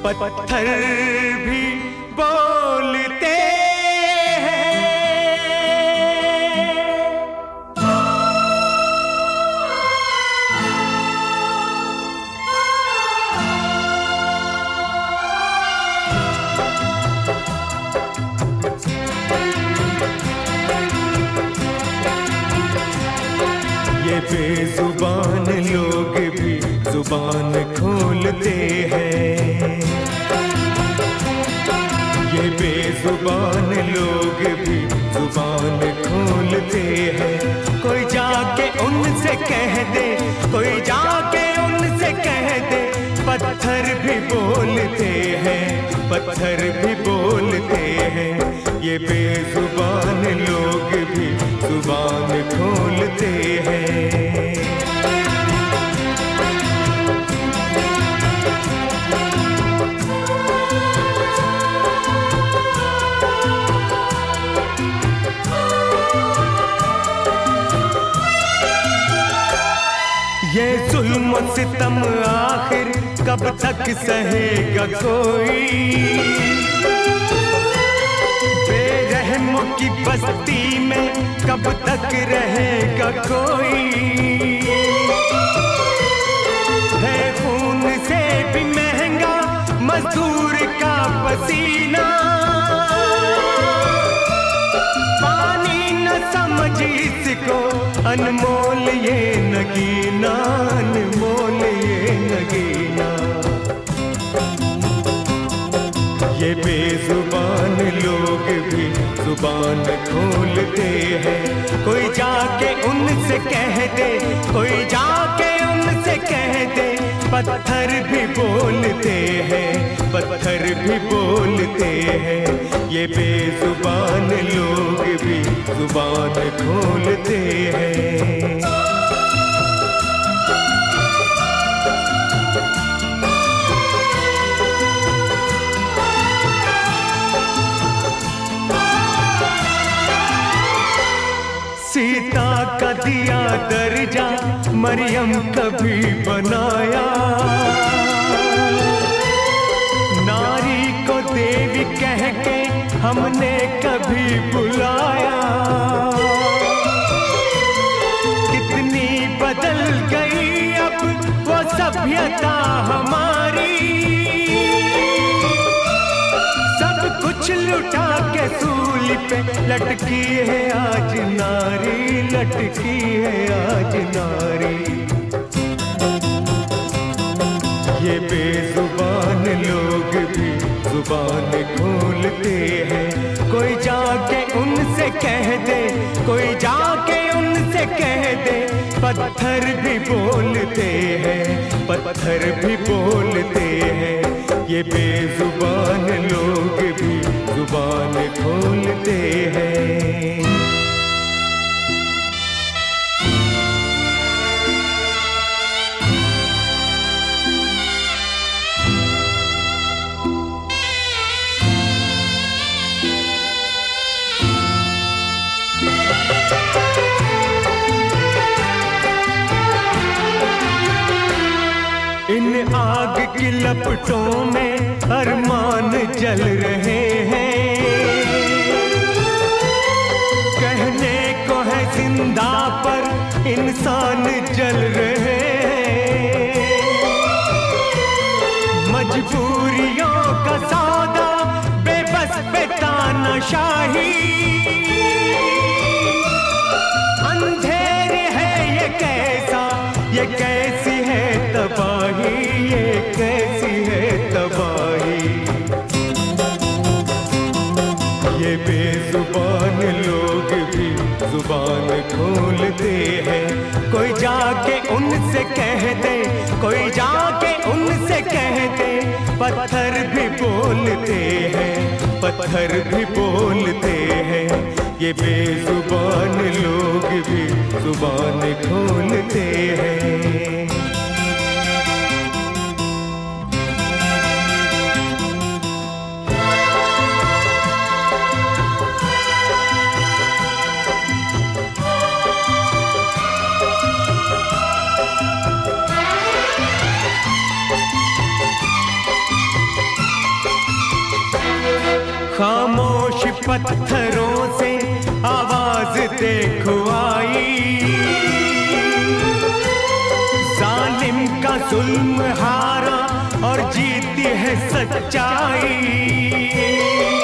पत्थर भी बोलते ये बेजुबान लोग भी जुबान खोलते हैं। ये बेजुबान लोग भी जुबान खोलते हैं। कोई जाके उनसे कह दे, कोई जाके उनसे कह दे, पत्थर भी बोलते हैं, पत्थर भी बोलते हैं। ये बेजुबान लोग भी जुबान खोलते हैं। ये जुल्म सितम आखिर कब तक सहेगा कोई? बेरहमों की बस्ती में कब तक रहेगा कोई? है खून से भी महंगा मजदूर का पसीना, पानी न समझ इसको अनमोल ये नगीना, अनमोल ये नगीना। ये बेजुबान लोग भी जुबान खोलते हैं। कोई जाके उनसे कह दे, कोई जाके उनसे कह दे, पत्थर भी बोलते हैं, पत्थर भी बोलते हैं। ये बेजुबान लोग भी जुबान खोलते हैं। सीता का दिया दर्जा मरियम कभी बनाया, नारी को देवी कह के हमने कभी बुलाया। कितनी बदल गई अब वो सभ्यता हमारी, सब कुछ लुटा के सूली पे लटकी है आज नारी, लटकी है आज नारी। ये बेजुबान लोग भी जुबान खोलते हैं। कोई जाके उनसे कह दे, कोई जाके उनसे कह दे, पत्थर भी बोलते हैं, पत्थर भी बोलते हैं। ये बेजुबान लोग भी जुबान खोलते हैं। इन आग की लपटों में अरमान जल रहे हैं। कहने को है जिंदा पर इंसान जल रहे हैं। मजबूरियों का सौदा बेबस पे तानाशाही, अंधेर है ये कैसा, ये कैसी है तबाही, ये कैसी है तबाही। ये बेजुबान लोग भी जुबान खोलते हैं। कोई जाके उनसे कह दे, कोई जाके उनसे कह दे, पत्थर भी बोलते हैं, पत्थर भी बोलते हैं। ये बेजुबान लोग भी जुबान खोलते हैं। खामोश पत्थरों से आवाज देखो आई, जालिम का जुल्म हारा और जीती है सच्चाई।